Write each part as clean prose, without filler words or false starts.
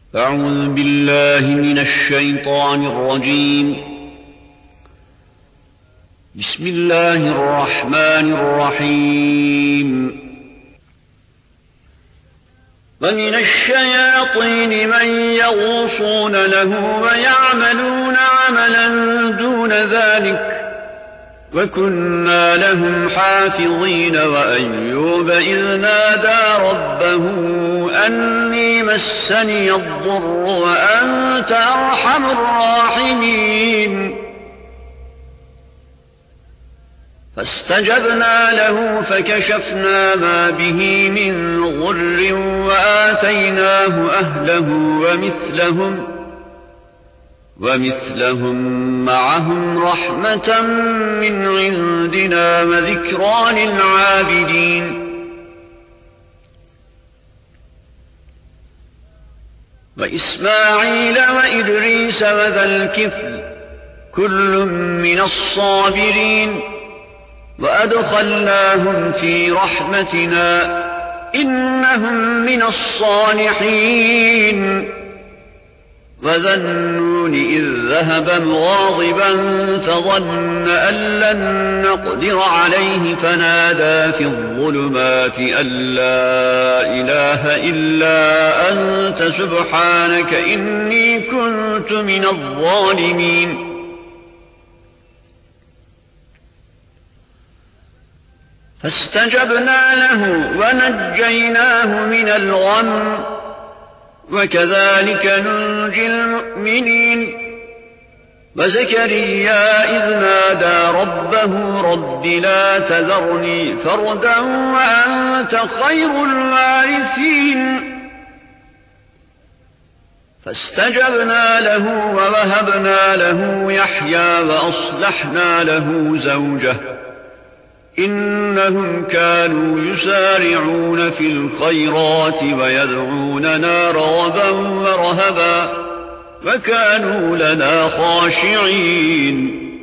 أعوذ بالله من الشيطان الرجيم. بسم الله الرحمن الرحيم. ومن الشياطين من يغوصون له ويعملون عملا دون ذلك وكنا لهم حافظين. وأيوب إذ نادى ربه أني مسني الضر وأنت أرحم الراحمين فاستجبنا له فكشفنا ما به من ضر وآتيناه أهله ومثلهم معهم رحمة من عندنا وذكرى للعابدين. وإسماعيل وإدريس وذا الكفل كل من الصابرين وأدخلناهم في رحمتنا إنهم من الصالحين. وذا النون إذ ذهب مغاضبا فظن أن لن نقدر عليه فنادى في الظلمات أن لا إله إلا أنت سبحانك إني كنت من الظالمين. فاستجبنا له ونجيناه من الغم وكذلك ننجي المؤمنين. وزكريا إذ نادى ربه رب لا تذرني فردا وأنت خير الوارثين. فاستجبنا له ووهبنا له يحيى وأصلحنا له زوجه إنهم كانوا يسارعون في الخيرات ويدعوننا رغبا ورهبا وكانوا لنا خاشعين.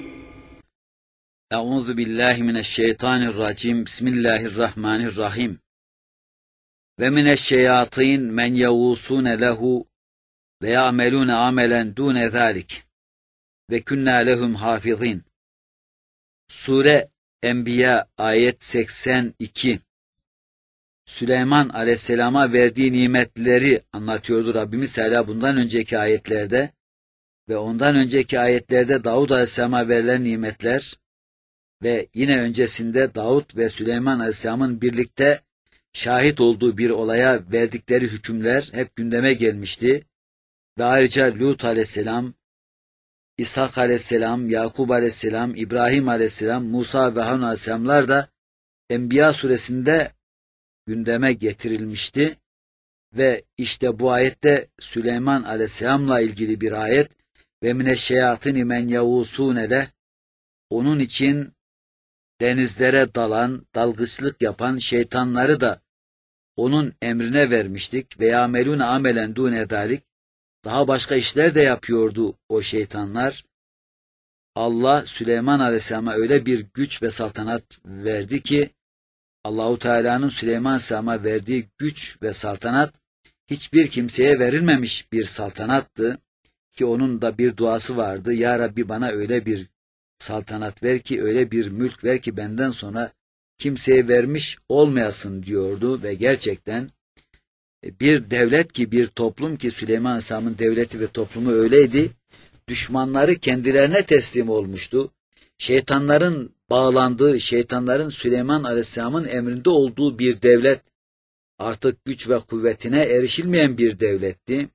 Euzu billahi mineşşeytanirracim. Bismillahirrahmanirrahim. Ve mineşşeyatin men yavusune lehu ve ya'melune amelen dune zalik ve kunna lehum hafizin. Sure Enbiya ayet 82. Süleyman aleyhisselama verdiği nimetleri anlatıyordu Rabbimiz Teala bundan önceki ayetlerde ve ondan önceki ayetlerde Davud aleyhisselama verilen nimetler ve yine öncesinde Davud ve Süleyman aleyhisselamın birlikte şahit olduğu bir olaya verdikleri hükümler hep gündeme gelmişti ve ayrıca Lut aleyhisselam, İshak aleyhisselam, Yakub aleyhisselam, İbrahim aleyhisselam, Musa ve Harun aleyhisselamlar da Enbiya suresinde gündeme getirilmişti. Ve işte bu ayette Süleyman aleyhisselamla ilgili bir ayet ve mineşşeyatini men yavusune leh, onun için denizlere dalan, dalgıçlık yapan şeytanları da onun emrine vermiştik ve yamelune amelen dune zalik. Daha başka işler de yapıyordu o şeytanlar. Allah Süleyman Aleyhisselam'a öyle bir güç ve saltanat verdi ki Allahu Teala'nın Süleyman Aleyhisselam'a verdiği güç ve saltanat hiçbir kimseye verilmemiş bir saltanattı ki onun da bir duası vardı. Ya Rabbi bana öyle bir saltanat ver ki, öyle bir mülk ver ki benden sonra kimseye vermiş olmayasın diyordu ve gerçekten bir devlet ki, bir toplum ki Süleyman Aleyhisselam'ın devleti ve toplumu öyleydi. Düşmanları kendilerine teslim olmuştu. Şeytanların bağlandığı, şeytanların Süleyman Aleyhisselam'ın emrinde olduğu bir devlet, artık güç ve kuvvetine erişilmeyen bir devletti.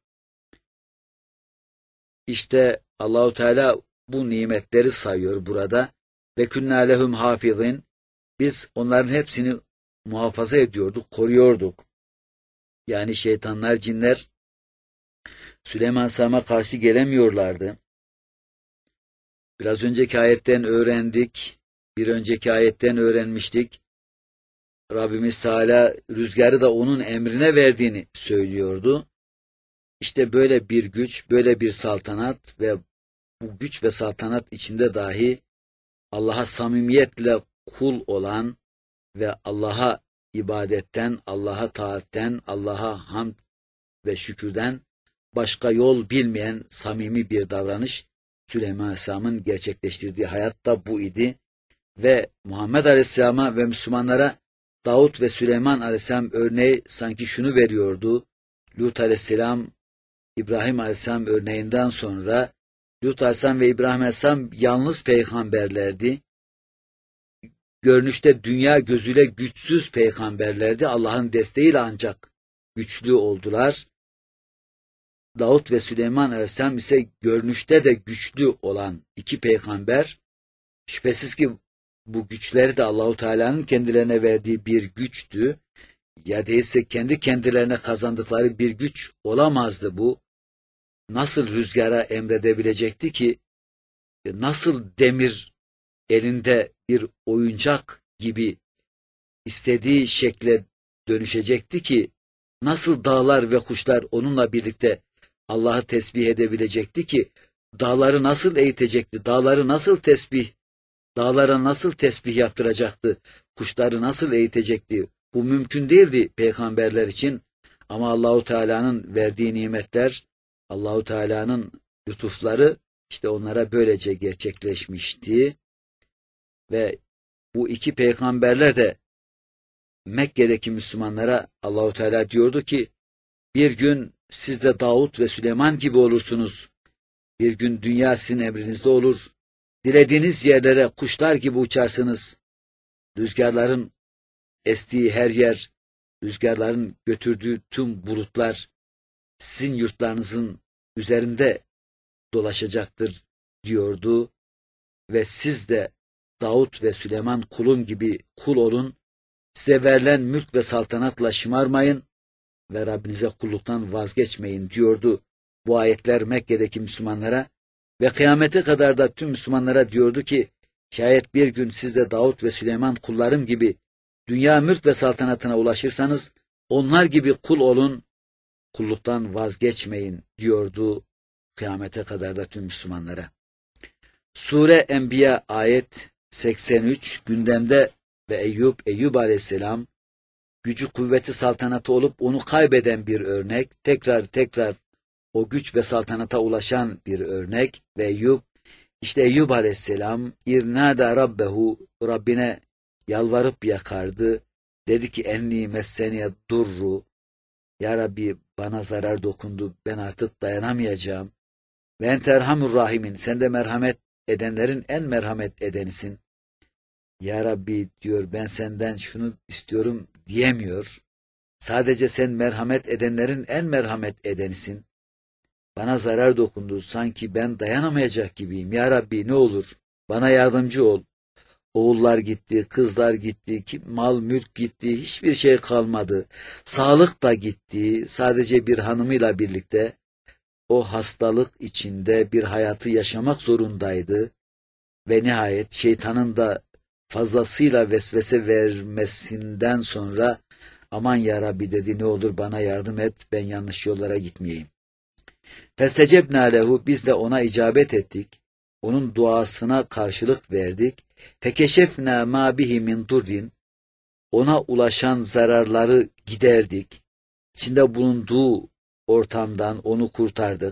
İşte Allahu Teala bu nimetleri sayıyor burada. Ve künnâ lehum hafizin. Biz onların hepsini muhafaza ediyorduk, koruyorduk. Yani şeytanlar, cinler Süleyman Aleyhisselam'a karşı gelemiyorlardı. Biraz önceki ayetten öğrendik, bir önceki ayetten öğrenmiştik. Rabbimiz Teala rüzgarı da onun emrine verdiğini söylüyordu. İşte böyle bir güç, böyle bir saltanat ve bu güç ve saltanat içinde dahi Allah'a samimiyetle kul olan ve Allah'a ibadetten, Allah'a taatten, Allah'a hamd ve şükürden başka yol bilmeyen samimi bir davranış. Süleyman Aleyhisselam'ın gerçekleştirdiği hayat da bu idi. Ve Muhammed Aleyhisselam'a ve Müslümanlara Davut ve Süleyman Aleyhisselam örneği sanki şunu veriyordu. Lut Aleyhisselam, İbrahim Aleyhisselam örneğinden sonra Lut Aleyhisselam ve İbrahim Aleyhisselam yalnız peygamberlerdi. Görünüşte dünya gözüyle güçsüz peygamberlerdi. Allah'ın desteğiyle ancak güçlü oldular. Davut ve Süleyman Aleyhisselam ise görünüşte de güçlü olan iki peygamber. Şüphesiz ki bu güçleri de Allahu Teala'nın kendilerine verdiği bir güçtü. Ya değilse kendi kendilerine kazandıkları bir güç olamazdı bu. Nasıl rüzgara emredebilecekti ki? Nasıl demir elinde bir oyuncak gibi istediği şekle dönüşecekti ki? Nasıl dağlar ve kuşlar onunla birlikte Allah'ı tesbih edebilecekti ki? Dağları nasıl eğitecekti? Dağlara nasıl tesbih yaptıracaktı? Kuşları nasıl eğitecekti? Bu mümkün değildi peygamberler için. Ama Allahu Teala'nın verdiği nimetler, Allahu Teala'nın lütufları işte onlara böylece gerçekleşmişti. Ve bu iki peygamberler de Mekke'deki Müslümanlara Allahu Teala diyordu ki, bir gün siz de Davut ve Süleyman gibi olursunuz. Bir gün dünya sizin emrinizde olur. Dilediğiniz yerlere kuşlar gibi uçarsınız. Rüzgarların estiği her yer, rüzgarların götürdüğü tüm bulutlar sizin yurtlarınızın üzerinde dolaşacaktır diyordu. Ve siz de Davut ve Süleyman kulum gibi kul olun. Size verilen mülk ve saltanatla şımarmayın ve Rabbinize kulluktan vazgeçmeyin diyordu. Bu ayetler Mekke'deki Müslümanlara ve kıyamete kadar da tüm Müslümanlara diyordu ki, şayet bir gün siz de Davut ve Süleyman kullarım gibi dünya mülk ve saltanatına ulaşırsanız onlar gibi kul olun, kulluktan vazgeçmeyin diyordu kıyamete kadar da tüm Müslümanlara. Sure Enbiya ayet 83 gündemde ve Eyyub Aleyhisselam gücü kuvveti saltanatı olup onu kaybeden bir örnek, tekrar o güç ve saltanata ulaşan bir örnek ve Eyyub Aleyhisselam irnada rabbehu, Rabbine yalvarıp yakardı. Dedi ki enni messeniye durru, ya Rabbi bana zarar dokundu, ben artık dayanamayacağım. Ve ente erhamur rahimin, sen de merhamet edenlerin en merhamet edenisin. Ya Rabbi diyor, ben senden şunu istiyorum diyemiyor. Sadece sen merhamet edenlerin en merhamet edenisin. Bana zarar dokundu, sanki ben dayanamayacak gibiyim. Ya Rabbi ne olur bana yardımcı ol. Oğullar gitti, kızlar gitti, mal mülk gitti, hiçbir şey kalmadı. Sağlık da gitti, sadece bir hanımıyla birlikte o hastalık içinde bir hayatı yaşamak zorundaydı. Ve nihayet şeytanın da fazlasıyla vesvese vermesinden sonra aman ya Rabbi dedi, ne olur bana yardım et, ben yanlış yollara gitmeyeyim. Festecebnâ lehu, biz de ona icabet ettik. Onun duasına karşılık verdik. Fekeşefnâ mâ bihi min durrin, ona ulaşan zararları giderdik. İçinde bulunduğu ortamdan onu kurtardık.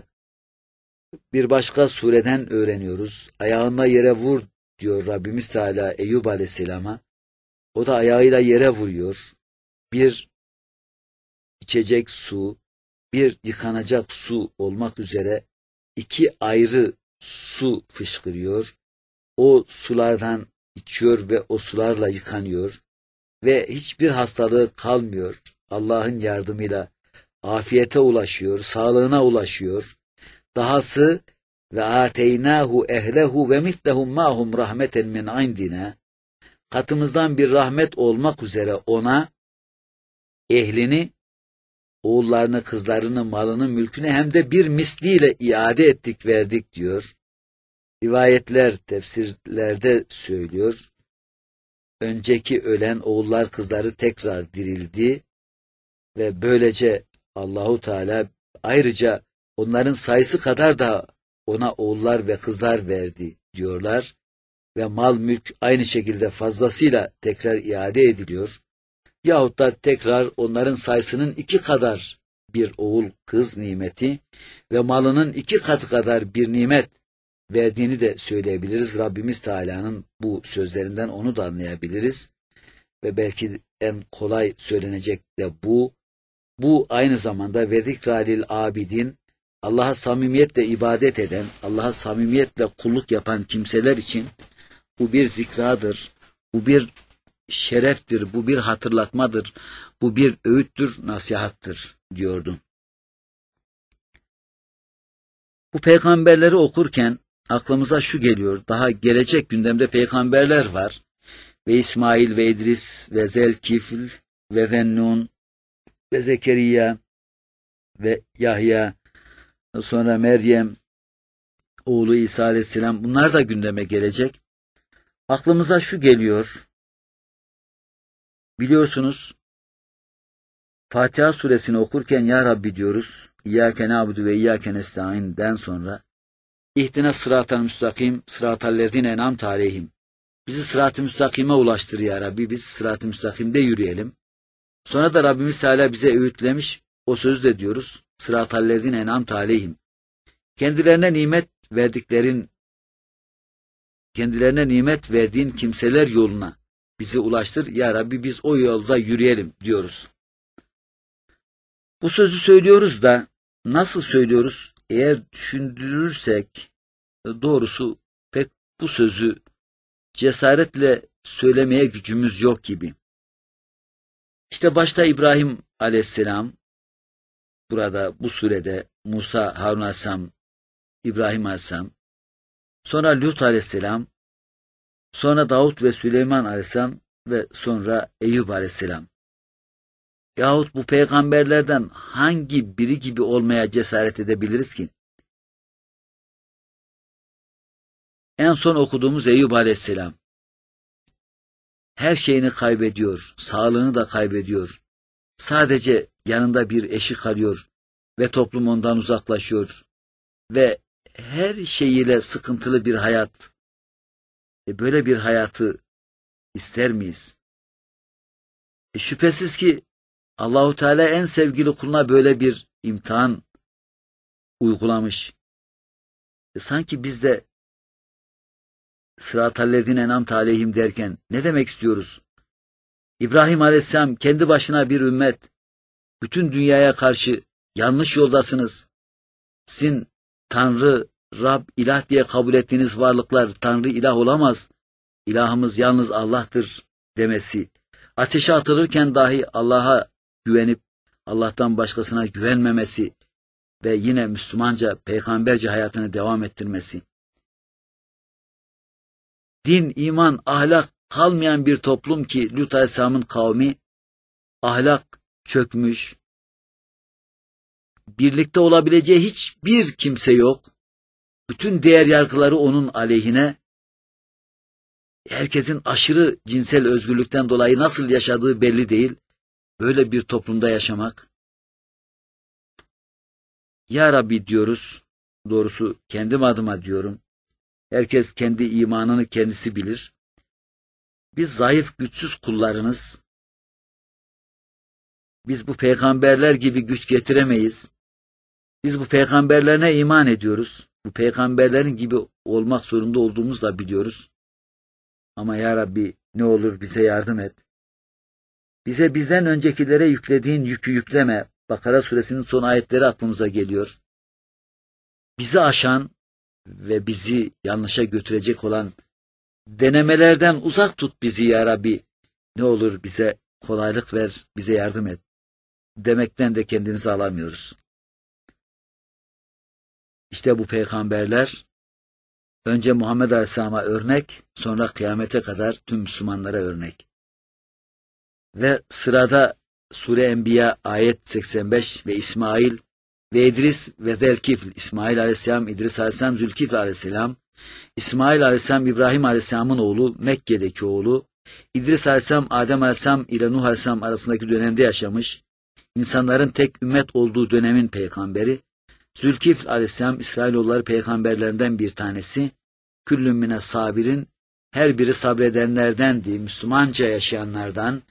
Bir başka sureden öğreniyoruz. Ayağına yere vur diyor Rabbimiz Teala Eyyub Aleyhisselam'a. O da ayağıyla yere vuruyor. Bir içecek su, bir yıkanacak su olmak üzere iki ayrı su fışkırıyor. O sulardan içiyor ve o sularla yıkanıyor. Ve hiçbir hastalığı kalmıyor. Allah'ın yardımıyla afiyete ulaşıyor, sağlığına ulaşıyor. Dahası ve ateynahu ehlehu ve mislehum mahum rahmeten min indina, katımızdan bir rahmet olmak üzere ona ehlini, oğullarını, kızlarını, malını, mülkünü hem de bir misliyle iade ettik, verdik diyor. Rivayetler, tefsirlerde söylüyor. Önceki ölen oğullar, kızları tekrar dirildi ve böylece Allahu Teala ayrıca onların sayısı kadar da ona oğullar ve kızlar verdi diyorlar ve mal mülk aynı şekilde fazlasıyla tekrar iade ediliyor. Yahut da tekrar onların sayısının 2 kadar bir oğul kız nimeti ve malının 2 katı kadar bir nimet verdiğini de söyleyebiliriz. Rabbimiz Teala'nın bu sözlerinden onu da anlayabiliriz. Ve belki en kolay söylenecek de bu. Bu aynı zamanda ve zikralil abidin, Allah'a samimiyetle ibadet eden, Allah'a samimiyetle kulluk yapan kimseler için bu bir zikradır, bu bir şereftir, bu bir hatırlatmadır, bu bir öğüttür, nasihattır diyordu. Bu peygamberleri okurken aklımıza şu geliyor, daha gelecek gündemde peygamberler var. Ve İsmail ve İdris ve Zelkifl ve Zennun ve Zekeriya ve Yahya, sonra Meryem, oğlu İsa Aleyhisselam, bunlar da gündeme gelecek. Aklımıza şu geliyor, biliyorsunuz Fatiha suresini okurken Ya Rabbi diyoruz, İyyâke na'budu ve İyyâke nestaîn'den sonra İhdine sıratal müstakim, sıratallezîne en'amte aleyhim. Bizi sırat-ı müstakime ulaştır ya Rabbi, biz sırat-ı müstakimde yürüyelim. Sonra da Rabbimiz Teala bize öğütlemiş, o sözü de diyoruz, sıratallezîne en'amte aleyhim. Kendilerine nimet verdiğin kimseler yoluna bizi ulaştır ya Rabbi, biz o yolda yürüyelim diyoruz. Bu sözü söylüyoruz da nasıl söylüyoruz? Eğer düşündürürsek doğrusu pek bu sözü cesaretle söylemeye gücümüz yok gibi. İşte başta İbrahim Aleyhisselam, burada bu surede Musa, Harun Aleyhisselam, İbrahim Aleyhisselam, sonra Lut Aleyhisselam, sonra Davut ve Süleyman Aleyhisselam ve sonra Eyüp Aleyhisselam. Yahut bu peygamberlerden hangi biri gibi olmaya cesaret edebiliriz ki? En son okuduğumuz Eyüp Aleyhisselam. Her şeyini kaybediyor, sağlığını da kaybediyor. Sadece yanında bir eşi kalıyor ve toplum ondan uzaklaşıyor. Ve her şeyiyle sıkıntılı bir hayat. Böyle bir hayatı ister miyiz? Şüphesiz ki Allahu Teala en sevgili kuluna böyle bir imtihan uygulamış. Sanki biz de sıratallezîne en'amte aleyhim derken ne demek istiyoruz? İbrahim Aleyhisselam kendi başına bir ümmet, bütün dünyaya karşı yanlış yoldasınız. Sizin Tanrı, Rab, ilah diye kabul ettiğiniz varlıklar Tanrı ilah olamaz. İlahımız yalnız Allah'tır demesi. Ateşe atılırken dahi Allah'a güvenip Allah'tan başkasına güvenmemesi ve yine Müslümanca, peygamberce hayatını devam ettirmesi. Din, iman, ahlak kalmayan bir toplum ki Lut Aleyhisselam'ın kavmi, ahlak çökmüş, birlikte olabileceği hiçbir kimse yok, bütün değer yargıları onun aleyhine, herkesin aşırı cinsel özgürlükten dolayı nasıl yaşadığı belli değil, böyle bir toplumda yaşamak. Ya Rabbi diyoruz, doğrusu kendim adıma diyorum, herkes kendi imanını kendisi bilir. Biz zayıf, güçsüz kullarınız. Biz bu peygamberler gibi güç getiremeyiz. Biz bu peygamberlerine iman ediyoruz. Bu peygamberlerin gibi olmak zorunda olduğumuzu da biliyoruz. Ama ya Rabbi ne olur bize yardım et. Bize bizden öncekilere yüklediğin yükü yükleme. Bakara suresinin son ayetleri aklımıza geliyor. Bizi aşan ve bizi yanlışa götürecek olan denemelerden uzak tut bizi ya Rabbi. Ne olur bize kolaylık ver, bize yardım et. Demekten de kendimizi alamıyoruz. İşte bu peygamberler önce Muhammed Aleyhisselam'a örnek, sonra kıyamete kadar tüm Müslümanlara örnek. Ve sırada Sure Enbiya ayet 85 ve İsmail ve İdris ve Zelkifl, İsmail Aleyhisselam, İdris Aleyhisselam, Zülkifl Aleyhisselam, İsmail Aleyhisselam, İbrahim Aleyhisselam'ın oğlu, Mekke'deki oğlu, İdris Aleyhisselam, Adem Aleyhisselam ile Nuh Aleyhisselam arasındaki dönemde yaşamış, insanların tek ümmet olduğu dönemin peygamberi, Zülkifl Aleyhisselam, İsrailoğulları peygamberlerinden bir tanesi, küllün mine sabirin, her biri sabredenlerdendi, Müslümanca yaşayanlardan,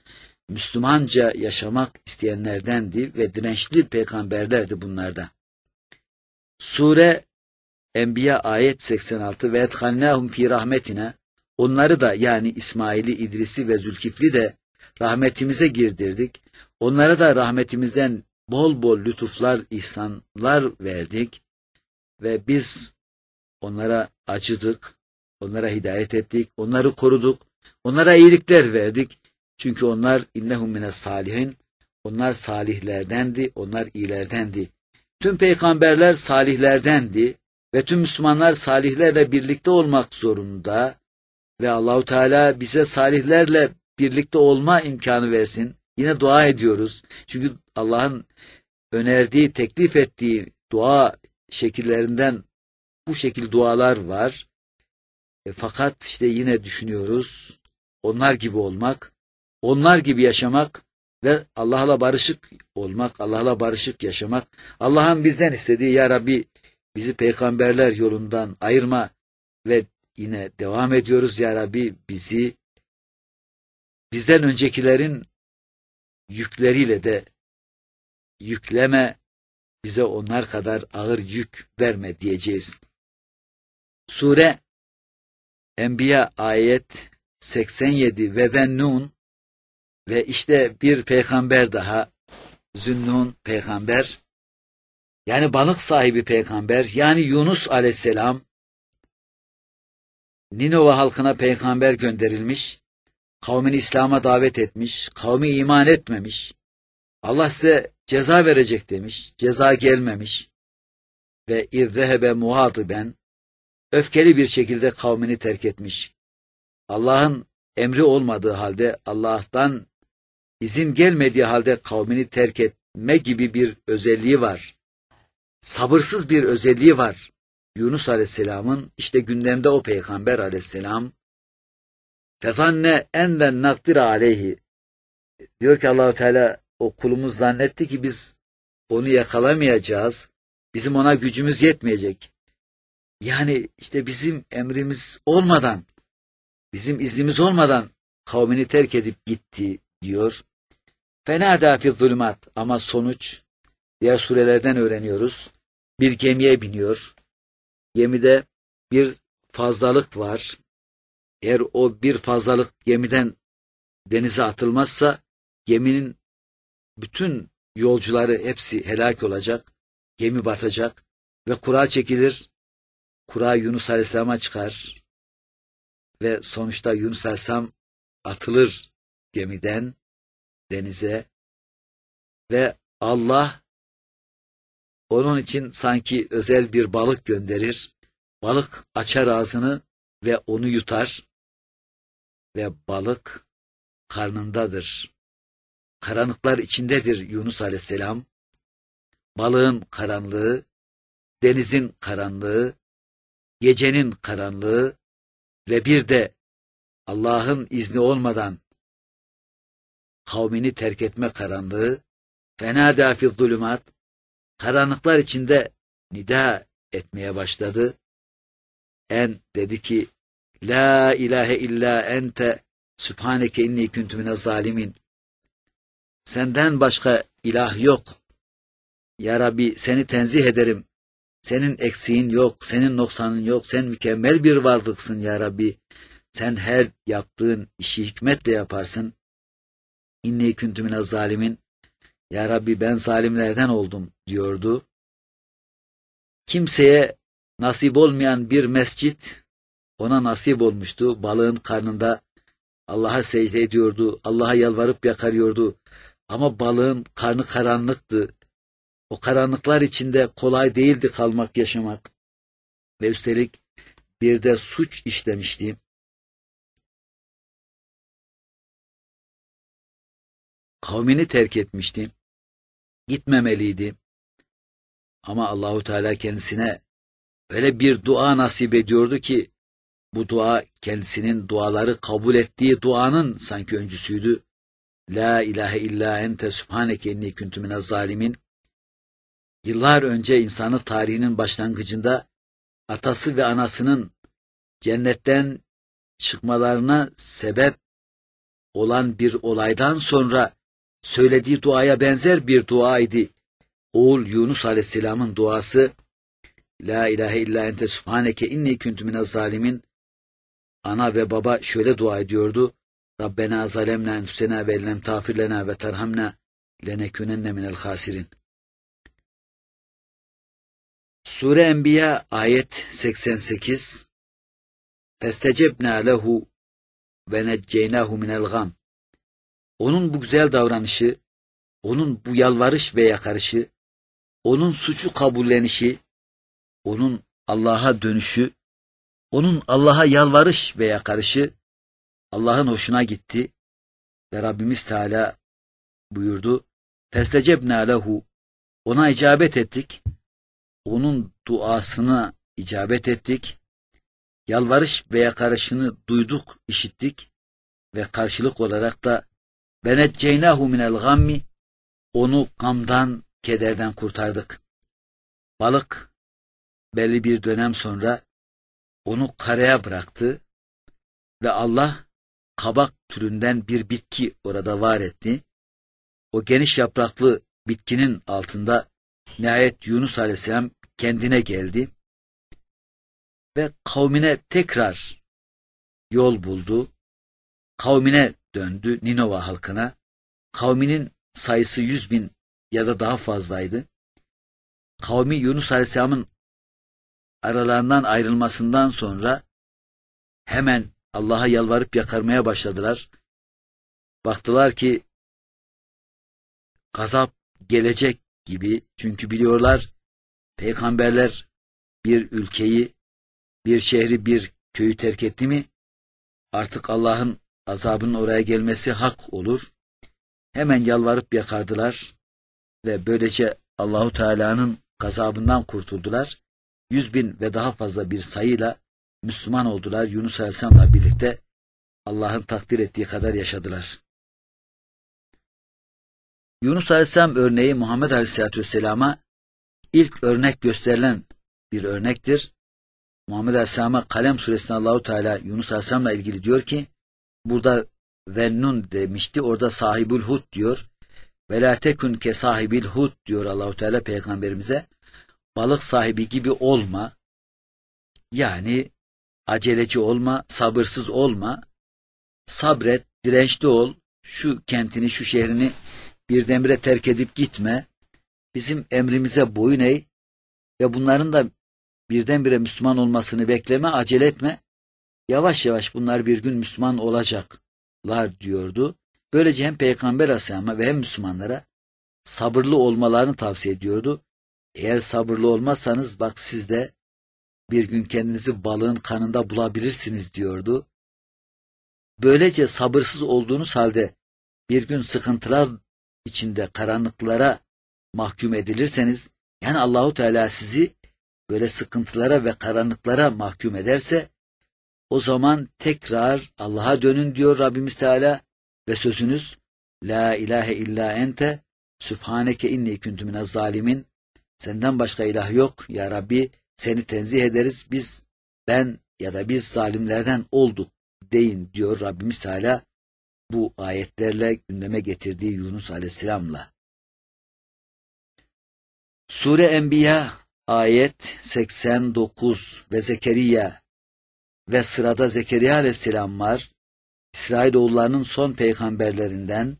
Müslümanca yaşamak isteyenlerdendi ve dirençli peygamberlerdi bunlarda. Sure Enbiya ayet 86 ve ethalnâhum fî rahmetine, onları da yani İsmail'i, İdris'i ve Zülkifli de rahmetimize girdirdik. Onlara da rahmetimizden bol bol lütuflar, ihsanlar verdik ve biz onlara acıdık, onlara hidayet ettik, onları koruduk, onlara iyilikler verdik. Çünkü onlar innehum mines salihin, onlar salihlerdendi, onlar iyilerdendi. Tüm peygamberler salihlerdendi ve tüm Müslümanlar salihlerle birlikte olmak zorunda ve Allahu Teala bize salihlerle birlikte olma imkanı versin. Yine dua ediyoruz. Çünkü Allah'ın önerdiği, teklif ettiği dua şekillerinden bu şekil dualar var. Fakat işte yine düşünüyoruz, onlar gibi olmak, onlar gibi yaşamak ve Allah'la barışık olmak, Allah'la barışık yaşamak. Allah'ın bizden istediği, ya Rabbi bizi peygamberler yolundan ayırma ve yine devam ediyoruz, ya Rabbi bizi bizden öncekilerin yükleriyle de yükleme, bize onlar kadar ağır yük verme diyeceğiz. Sure Enbiya ayet 87 ve Zennun ve işte bir peygamber daha, Zünnun peygamber, yani balık sahibi peygamber, yani Yunus aleyhisselam, Ninova halkına peygamber gönderilmiş, kavmini İslam'a davet etmiş, kavmi iman etmemiş, Allah size ceza verecek demiş, ceza gelmemiş ve izzehebe muhadiben, öfkeli bir şekilde kavmini terk etmiş. Allah'ın emri olmadığı halde, Allah'tan izin gelmediği halde kavmini terk etme gibi bir özelliği var. Sabırsız bir özelliği var. Yunus Aleyhisselam'ın, işte gündemde o peygamber Aleyhisselam. Fezanne enden nakdir aleyhi. Diyor ki Allah-u Teala, o kulumuz zannetti ki biz onu yakalamayacağız. Bizim ona gücümüz yetmeyecek. Yani işte bizim emrimiz olmadan, bizim iznimiz olmadan kavmini terk edip gitti diyor. Fenâdâ fi zulümat, ama sonuç diğer surelerden öğreniyoruz. Bir gemiye biniyor. Gemide bir fazlalık var. Eğer o bir fazlalık gemiden denize atılmazsa geminin bütün yolcuları hepsi helak olacak. Gemi batacak ve kura çekilir. Kura Yunus Aleyhisselam'a çıkar ve sonuçta Yunus Aleyhisselam atılır gemiden denize ve Allah onun için sanki özel bir balık gönderir. Balık açar ağzını ve onu yutar ve balık karnındadır. Karanlıklar içindedir Yunus Aleyhisselam. Balığın karanlığı, denizin karanlığı, gecenin karanlığı ve bir de Allah'ın izni olmadan kavmini terk etme karanlığı, fenâdâ fi zulümat, karanlıklar içinde nida etmeye başladı. Dedi ki, La ilahe illa ente sübhaneke inni kuntu minez zalimin. Senden başka ilah yok. Ya Rabbi seni tenzih ederim. Senin eksiğin yok, senin noksanın yok. Sen mükemmel bir varlıksın ya Rabbi. Sen her yaptığın işi hikmetle yaparsın. İnni kuntu minez zalimin. Ya Rabbi ben zalimlerden oldum diyordu. Kimseye nasip olmayan bir mescit ona nasip olmuştu. Balığın karnında Allah'a secde ediyordu. Allah'a yalvarıp yakarıyordu. Ama balığın karnı karanlıktı. O karanlıklar içinde kolay değildi kalmak, yaşamak. Ve üstelik bir de suç işlemişti. Kavmini terk etmişti. Gitmemeliydi. Ama Allahu Teala kendisine öyle bir dua nasip ediyordu ki bu dua kendisinin duaları kabul ettiği duanın sanki öncüsüydü. La ilahe illa ente sübhaneke inni kuntu minez zalimin. Yıllar önce insanlık tarihinin başlangıcında atası ve anasının cennetten çıkmalarına sebep olan bir olaydan sonra söylediği duaya benzer bir dua idi. Oğul Yunus Aleyhisselam'ın duası, La ilahe illa ente subhaneke inni kuntu minez zalimin. Ana ve baba şöyle dua ediyordu. Rabbena zalemna enfusena ve lem tağfir lena ve terhamna lenekunenne minel hasirin. Sure Enbiya ayet 88. Festecebna lehu ve necceynahu minel gam. Onun bu güzel davranışı, onun bu yalvarış ve yakarışı, onun suçu kabullenişi, onun Allah'a dönüşü, onun Allah'a yalvarış ve yakarışı Allah'ın hoşuna gitti ve Rabbimiz Teala buyurdu. Festecebna lehu, ona icabet ettik, onun duasına icabet ettik, yalvarış ve yakarışını duyduk, işittik ve karşılık olarak da venecceynahu minel gammi, onu gamdan, kederden kurtardık. Balık belli bir dönem sonra onu karaya bıraktı ve Allah kabak türünden bir bitki orada var etti. O geniş yapraklı bitkinin altında nihayet Yunus Aleyhisselam kendine geldi ve kavmine tekrar yol buldu. Kavmine döndü, Ninova halkına. Kavminin sayısı 100.000 ya da daha fazlaydı. Kavmi Yunus Aleyhisselam'ın aralarından ayrılmasından sonra hemen Allah'a yalvarıp yakarmaya başladılar. Baktılar ki gazap gelecek gibi, çünkü biliyorlar peygamberler bir ülkeyi, bir şehri, bir köyü terk etti mi artık Allah'ın azabının oraya gelmesi hak olur. Hemen yalvarıp yakardılar ve böylece Allahu Teala'nın gazabından kurtuldular. 100.000 ve daha fazla bir sayıyla Müslüman oldular. Yunus Aleyhisselam'la birlikte Allah'ın takdir ettiği kadar yaşadılar. Yunus Aleyhisselam örneği Muhammed Aleyhisselatü Vesselam'a ilk örnek gösterilen bir örnektir. Muhammed Aleyhisselam'a Kalem suresinde Allahu Teala Yunus Aleyhisselam'la ilgili diyor ki, burada zennun demişti, orada sahibül hud diyor. Ve la tekun ke sahibil hud diyor Allahu Teala peygamberimize. Balık sahibi gibi olma. Yani aceleci olma, sabırsız olma. Sabret, dirençli ol. Şu kentini, şu şehrini birdenbire terk edip gitme. Bizim emrimize boyun eğ ve bunların da birdenbire Müslüman olmasını bekleme, acele etme. Yavaş yavaş bunlar bir gün Müslüman olacaklar diyordu. Böylece hem Peygamber Aleyhisselam'a ve hem Müslümanlara sabırlı olmalarını tavsiye ediyordu. Eğer sabırlı olmazsanız bak siz de bir gün kendinizi balığın kanında bulabilirsiniz diyordu. Böylece sabırsız olduğunuz halde bir gün sıkıntılar içinde karanlıklara mahkum edilirseniz, yani Allahu Teala sizi böyle sıkıntılara ve karanlıklara mahkum ederse, o zaman tekrar Allah'a dönün diyor Rabbimiz Teala ve sözünüz La ilahe illa ente sübhaneke inni kuntu minez zalimin. Senden başka ilah yok ya Rabbi, seni tenzih ederiz, ben ya da biz zalimlerden olduk deyin diyor Rabbimiz Teala bu ayetlerle gündeme getirdiği Yunus Aleyhisselam'la. Sure Enbiya ayet 89 ve Zekeriya ve sırada Zekeriya Aleyhisselam var. İsrailoğullarının son peygamberlerinden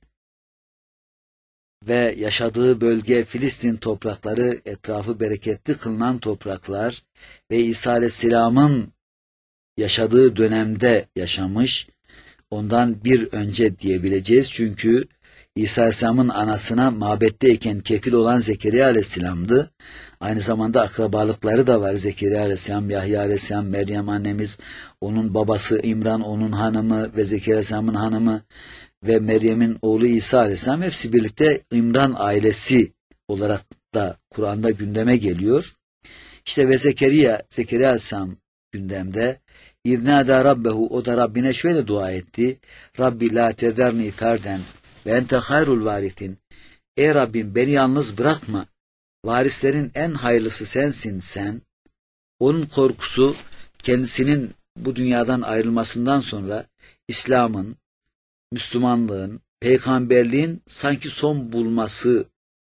ve yaşadığı bölge Filistin toprakları, etrafı bereketli kılınan topraklar ve İsa Aleyhisselam'ın yaşadığı dönemde yaşamış, ondan bir önce diyebileceğiz çünkü İsa Aleyhisselam'ın anasına mabetteyken kefil olan Zekeriya Aleyhisselam'dı. Aynı zamanda akrabalıkları da var. Zekeriya Aleyhisselam, Yahya Aleyhisselam, Meryem annemiz, onun babası İmran, onun hanımı ve Zekeriya Aleyhisselam'ın hanımı ve Meryem'in oğlu İsa Aleyhisselam hepsi birlikte İmran ailesi olarak da Kur'an'da gündeme geliyor. İşte ve Zekeriya Aleyhisselam gündemde. İznâdâ rabbehu, o da Rabbine şöyle dua etti. Rabbi la tezerni ferden ve ente hayrul varisin. Ey Rabbim beni yalnız bırakma. Varislerin en hayırlısı sensin sen. Onun korkusu kendisinin bu dünyadan ayrılmasından sonra İslam'ın Müslümanlığın, peygamberliğin sanki son bulması,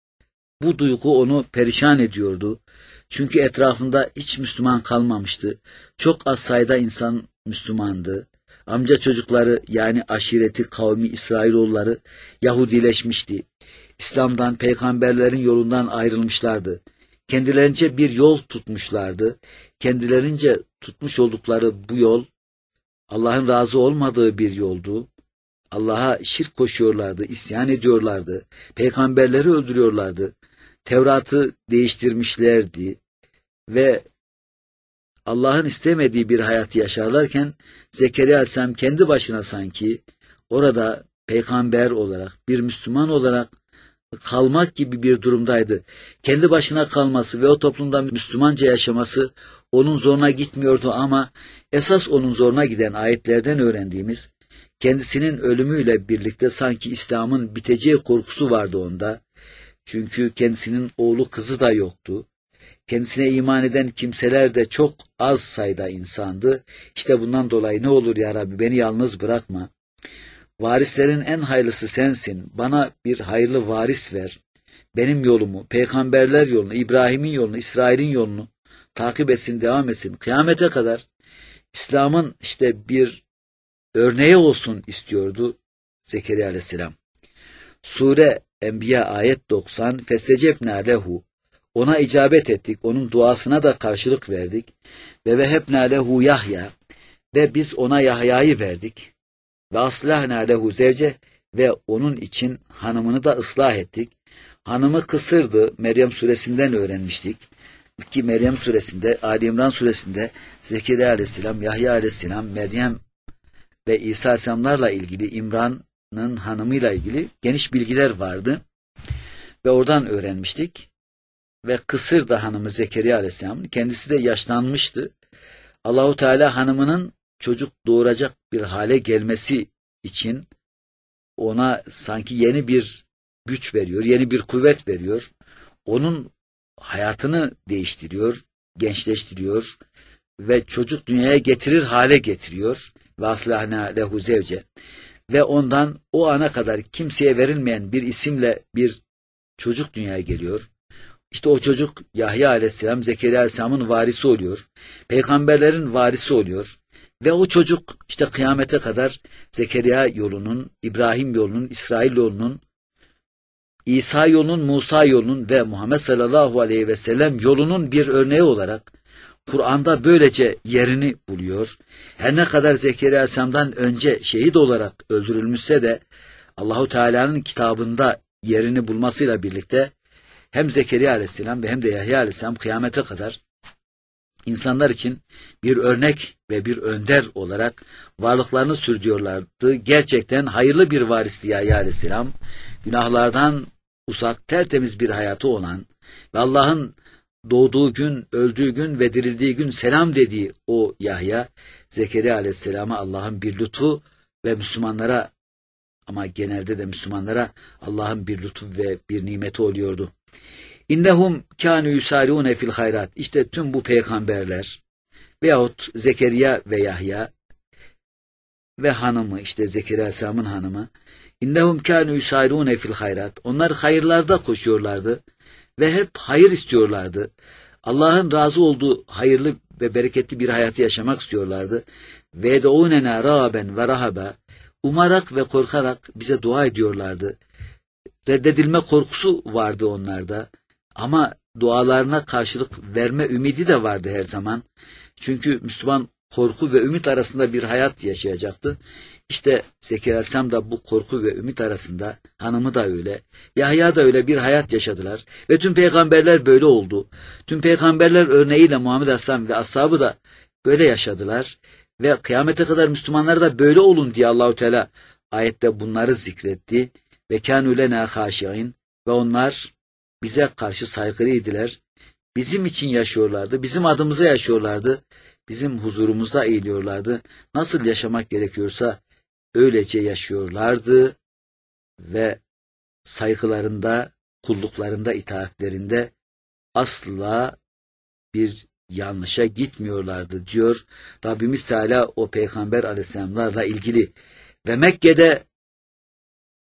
bu duygu onu perişan ediyordu. Çünkü etrafında hiç Müslüman kalmamıştı. Çok az sayıda insan Müslümandı. Amca çocukları yani aşireti, kavmi İsrailoğulları Yahudileşmişti. İslam'dan, peygamberlerin yolundan ayrılmışlardı. Kendilerince bir yol tutmuşlardı. Kendilerince tutmuş oldukları bu yol, Allah'ın razı olmadığı bir yoldu. Allah'a şirk koşuyorlardı, isyan ediyorlardı. Peygamberleri öldürüyorlardı. Tevrat'ı değiştirmişlerdi ve Allah'ın istemediği bir hayatı yaşarlarken Zekeriya Aleyhisselam kendi başına sanki orada peygamber olarak, bir Müslüman olarak kalmak gibi bir durumdaydı. Kendi başına kalması ve o toplumda Müslümanca yaşaması onun zoruna gitmiyordu ama esas onun zoruna giden ayetlerden öğrendiğimiz kendisinin ölümüyle birlikte sanki İslam'ın biteceği korkusu vardı onda. Çünkü kendisinin oğlu kızı da yoktu. Kendisine iman eden kimseler de çok az sayıda insandı. İşte bundan dolayı ne olur ya Rabbi beni yalnız bırakma. Varislerin en hayırlısı sensin. Bana bir hayırlı varis ver. Benim yolumu, peygamberler yolunu, İbrahim'in yolunu, İsrail'in yolunu takip etsin, devam etsin. Kıyamete kadar İslam'ın işte bir örneği olsun istiyordu Zekeriya Aleyhisselam. Sure Enbiya ayet 90 Festecebna lehu, ona icabet ettik, onun duasına da karşılık verdik. Ve vehebna lehu Yahya, ve biz ona Yahya'yı verdik. Ve aslahna lehu zevce, ve onun için hanımını da ıslah ettik. Hanımı kısırdı, Meryem suresinden öğrenmiştik. Ki Meryem suresinde, Ali İmran suresinde Zekeriya Aleyhisselam, Yahya Aleyhisselam, Meryem ve İsa Aleyhisselamlarla ilgili, İmran'ın hanımıyla ilgili geniş bilgiler vardı. Ve oradan öğrenmiştik. Ve kısır da hanımı Zekeriya Aleyhisselam, kendisi de yaşlanmıştı. Allahu Teala hanımının çocuk doğuracak bir hale gelmesi için ona sanki yeni bir güç veriyor, yeni bir kuvvet veriyor. Onun hayatını değiştiriyor, gençleştiriyor ve çocuk dünyaya getirir hale getiriyor. Ve aslahna lehu zevce, ve ondan o ana kadar kimseye verilmeyen bir isimle bir çocuk dünyaya geliyor. İşte o çocuk Yahya Aleyhisselam, Zekeriya Aleyhisselam'ın varisi oluyor. Peygamberlerin varisi oluyor. Ve o çocuk işte kıyamete kadar Zekeriya yolunun, İbrahim yolunun, İsrail yolunun, İsa yolunun, Musa yolunun ve Muhammed sallallahu aleyhi ve sellem yolunun bir örneği olarak Kur'an'da böylece yerini buluyor. Her ne kadar Zekeriya Aleyhisselam'dan önce şehit olarak öldürülmüşse de Allahu Teala'nın kitabında yerini bulmasıyla birlikte hem Zekeriya Aleyhisselam ve hem de Yahya Aleyhisselam kıyamete kadar insanlar için bir örnek ve bir önder olarak varlıklarını sürdürüyorlardı. Gerçekten hayırlı bir varisti Yahya Aleyhisselam. Günahlardan uzak, tertemiz bir hayatı olan ve Allah'ın doğduğu gün, öldüğü gün ve dirildiği gün selam dediği o Yahya, Zekeriya Aleyhisselam'a Allah'ın bir lütfu ve Müslümanlara, ama genelde de Müslümanlara Allah'ın bir lütfu ve bir nimeti oluyordu. İnnehum kânü yusâriûne fil hayrat. İşte tüm bu peygamberler veyahut Zekeriya ve Yahya ve hanımı, işte Zekeriya Aleyhisselam'ın hanımı, innehum kânü yusâriûne fil hayrat. Onlar hayırlarda koşuyorlardı ve hep hayır istiyorlardı. Allah'ın razı olduğu hayırlı ve bereketli bir hayatı yaşamak istiyorlardı. Ve yed'ûnenâ râben ve rahaba. Umarak ve korkarak bize dua ediyorlardı. Reddedilme korkusu vardı onlarda. Ama dualarına karşılık verme ümidi de vardı her zaman. Çünkü Müslüman korku ve ümit arasında bir hayat yaşayacaktı. İşte Zekeriya Aleyhisselam da bu korku ve ümit arasında, hanımı da öyle, Yahya da öyle bir hayat yaşadılar. Ve tüm peygamberler böyle oldu. Tüm peygamberler örneğiyle Muhammed Aleyhisselam ve ashabı da böyle yaşadılar. Ve kıyamete kadar Müslümanlar da böyle olun diye Allahu Teala ayette bunları zikretti. Ve kânû lenâ hâşi'in, ve onlar bize karşı saygılıydılar. Bizim için yaşıyorlardı, bizim adımıza yaşıyorlardı, bizim huzurumuzda eğiliyorlardı. Nasıl yaşamak gerekiyorsa öylece yaşıyorlardı ve saygılarında, kulluklarında, itaatlerinde asla bir yanlışa gitmiyorlardı diyor Rabbimiz Teala o peygamber aleyhisselamlarla ilgili. Ve Mekke'de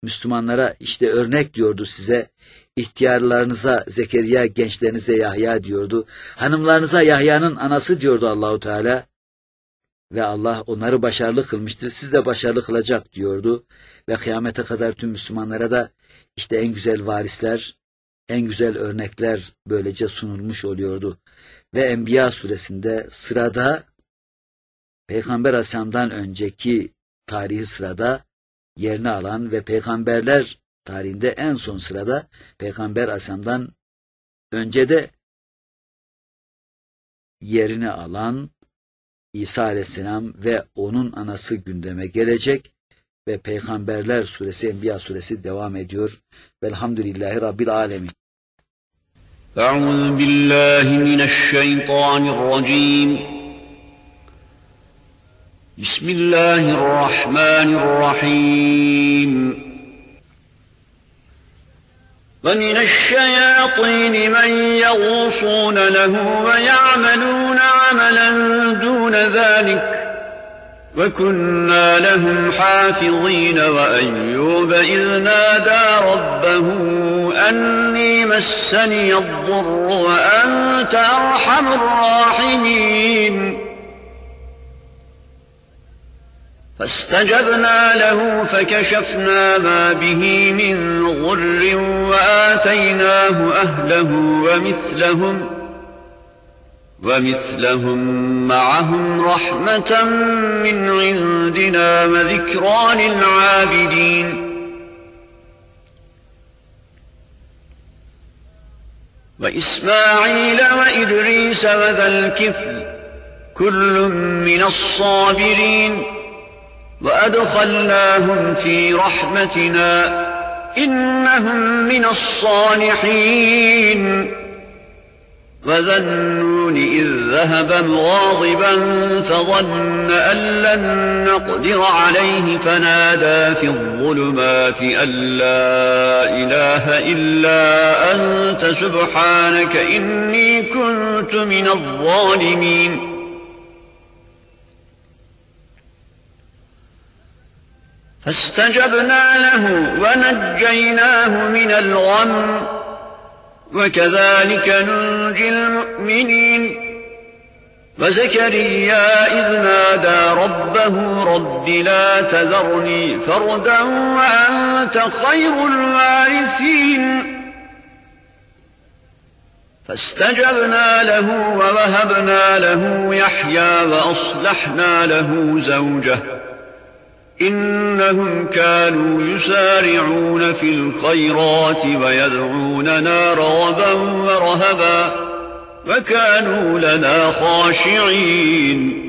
Müslümanlara işte örnek diyordu size. İhtiyarlarınıza Zekeriya, gençlerinize Yahya diyordu. Hanımlarınıza Yahya'nın anası diyordu Allahu Teala. Ve Allah onları başarılı kılmıştır. Siz de başarılı kılacak diyordu. Ve kıyamete kadar tüm Müslümanlara da işte en güzel varisler, en güzel örnekler böylece sunulmuş oluyordu. Ve Enbiya suresinde sırada Peygamber Aleyhisselam'dan önceki tarihi sırada yerini alan ve peygamberler tarihinde en son sırada Peygamber Aleyhisselam'dan önce de yerini alan İsa Aleyhisselam ve onun anası gündeme gelecek ve Peygamberler suresi, Enbiya suresi devam ediyor. Velhamdülillahi Rabbil alemin. Euzu billahi mineşşeytanirracim. Bismillahirrahmanirrahim. وَمِنَ الشَّيَاطِينِ مَنْ يَغُوصُونَ لَهُ وَيَعْمَلُونَ عَمَلًا دُونَ ذَلِكَ وَكُنَّا لَهُمْ حَافِظِينَ وَأَيُّوبَ إِذْ نَادَى رَبَّهُ أَنِّي مَسَّنِيَ الضُّرُّ وَأَنْتَ أَرْحَمُ الرَّاحِمِينَ فاستجبنا له فكشفنا ما به من ضر وآتيناه أهله ومثلهم معهم رحمة من عندنا وذكرى للعابدين وإسماعيل وإدريس وذا الكفل كل من الصابرين وأدخلناهم في رحمتنا إنهم من الصالحين وذا النون إذ ذهب مغاضبا فظن أن لن نقدر عليه فنادى في الظلمات أن لا إله إلا أنت سبحانك إني كنت من الظالمين فاستجبنا له ونجيناه من الغم وكذلك ننجي المؤمنين وزكريا إذ نادى ربه رب لا تذرني فردا وأنت خير الوارثين فاستجبنا له ووهبنا له يحيى وأصلحنا له زوجه إنهم كانوا يسارعون في الخيرات ويدعوننا رغبا ورهبا وكانوا لنا خاشعين